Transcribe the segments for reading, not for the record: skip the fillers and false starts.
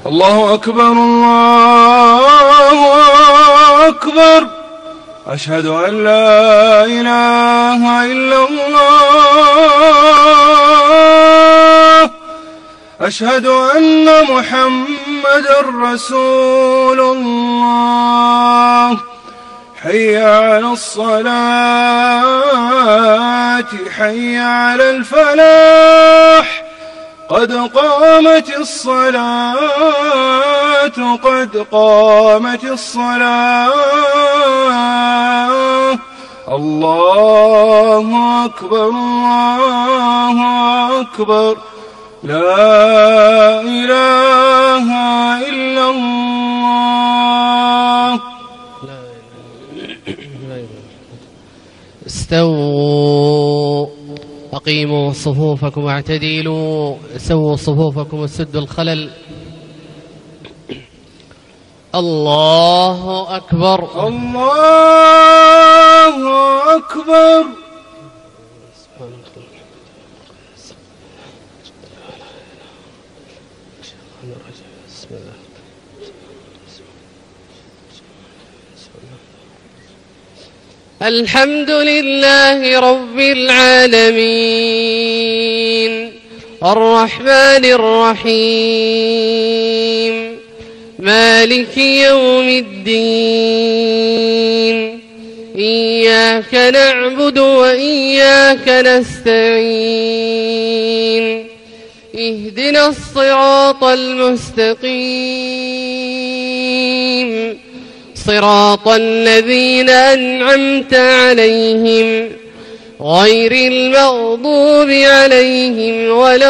الله أكبر الله أكبر. أشهد أن لا إله إلا الله. أشهد أن محمدًا رسول الله. حي على الصلاة حي على الفلاح. قد قامت الصلاة قد قامت الصلاة. الله أكبر الله أكبر. لا إله إلا الله. استووا أقيموا صفوفكم واعتدلوا. سووا صفوفكم وسدوا الخلل. الله أكبر الله أكبر. الحمد لله رب العالمين الرحمن الرحيم مالك يوم الدين. إياك نعبد وإياك نستعين. اهدنا الصراط المستقيم صراط الذين أنعمت عليهم غير المغضوب عليهم ولا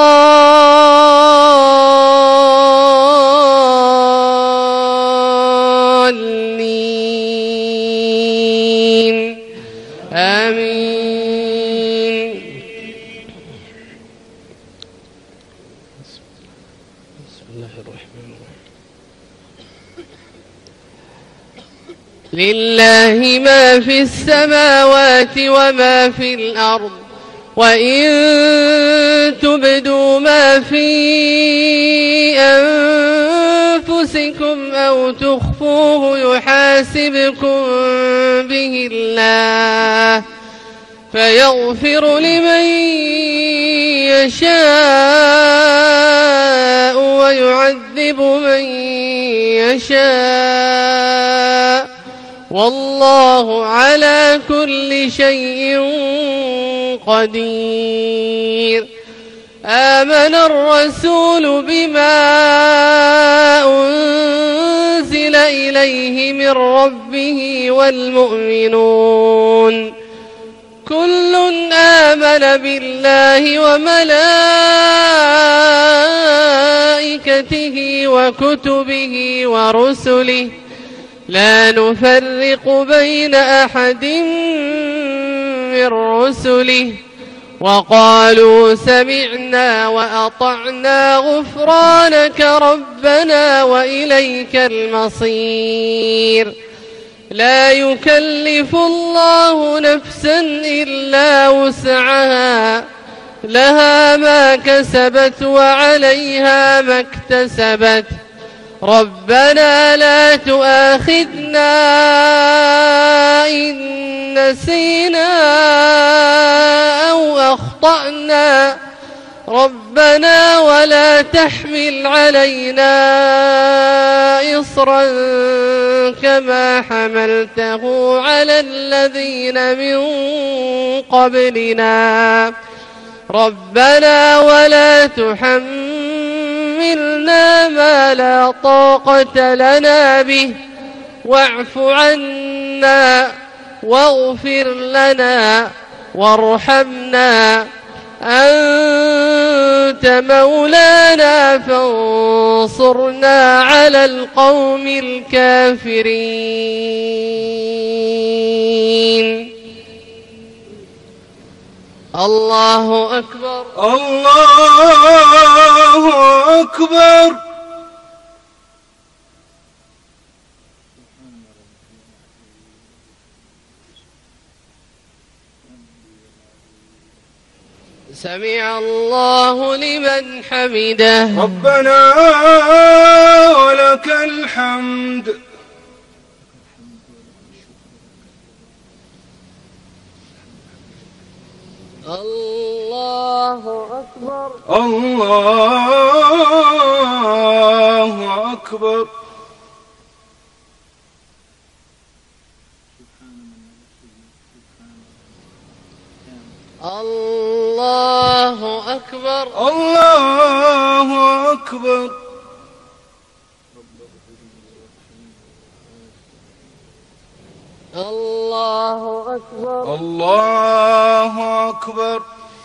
الضالين. آمين. بسم الله الرحمن الرحيم. لله ما في السماوات وما في الأرض. وإن تبدوا ما في أنفسكم أو تخفوه يحاسبكم به الله فيغفر لمن يشاء ويعذب من يشاء والله على كل شيء قدير. آمن الرسول بما أنزل إليه من ربه والمؤمنون كل آمن بالله وملائكته وكتبه ورسله لا نفرق بين أحد من رسله وقالوا سمعنا وأطعنا غفرانك ربنا وإليك المصير. لا يكلف الله نفسا إلا وسعها لها ما كسبت وعليها ما اكتسبت. ربنا لا تؤاخذنا إن نسينا أو أخطأنا ربنا ولا تحمل علينا إصرا كما حملته على الذين من قبلنا ربنا ولا تحملنا ما لا طاقة لنا به واعف عنا واغفر لنا وارحمنا أنت مولانا فانصرنا على القوم الكافرين. الله أكبر الله أكبر. سمع الله لمن حمده. ربنا ولك الحمد. الله أكبر. الله أكبر. الله أكبر. الله أكبر. الله أكبر. الله أكبر.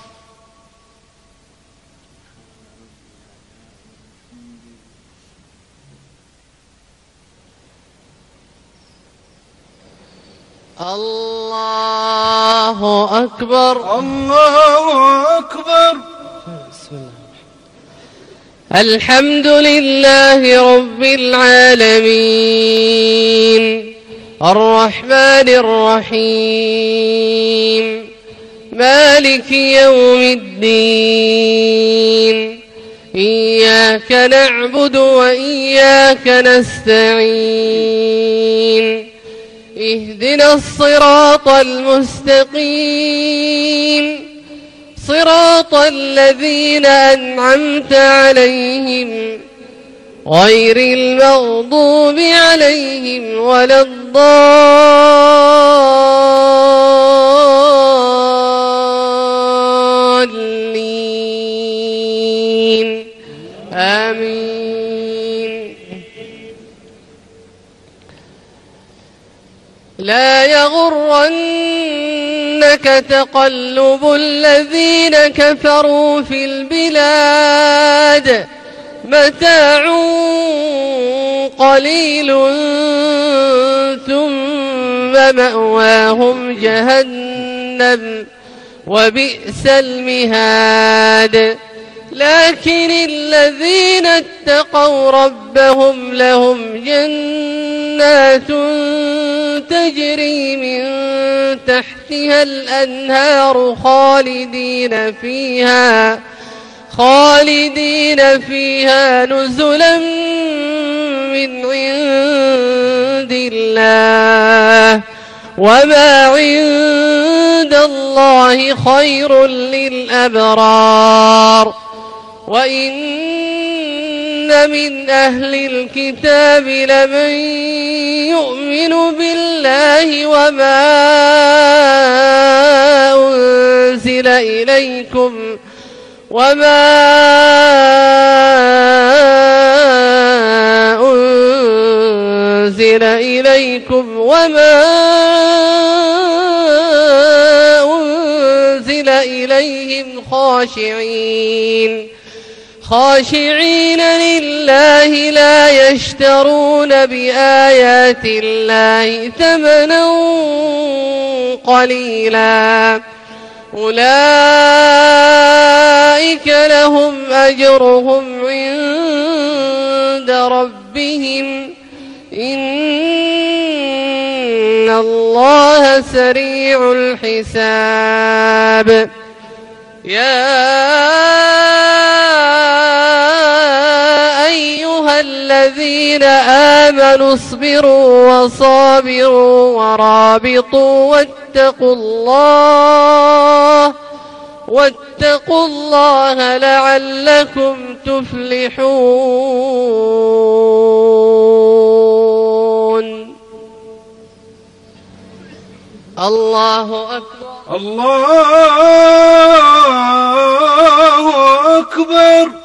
الله أكبر. الله أكبر. بسم الله. الحمد لله رب العالمين الرحمن الرحيم مالك يوم الدين إياك نعبد وإياك نستعين اهدنا الصراط المستقيم صراط الذين أنعمت عليهم غير المغضوب عليهم ولا الضالين آمين. لا يغرنك تقلب الذين كفروا في البلاد متاع قليل ثم مأواهم جهنم وبئس المهاد. لكن الذين اتقوا ربهم لهم جنات تجري من تحتها الأنهار خالدين فيها نزلا من عند الله وما عند الله خير للأبرار. وإن من أهل الكتاب لمن يؤمن بالله وما أنزل إليكم وما أنزل إليهم خاشعين لله لا يشترون بآيات الله ثمنا قليلا أولئك لهم أجرهم عند ربهم إن الله سريع الحساب. يا أيها الذين آمنوا اصبروا وصابروا ورابطوا واتقوا الله لعلكم تفلحون. الله أكبر. الله أكبر.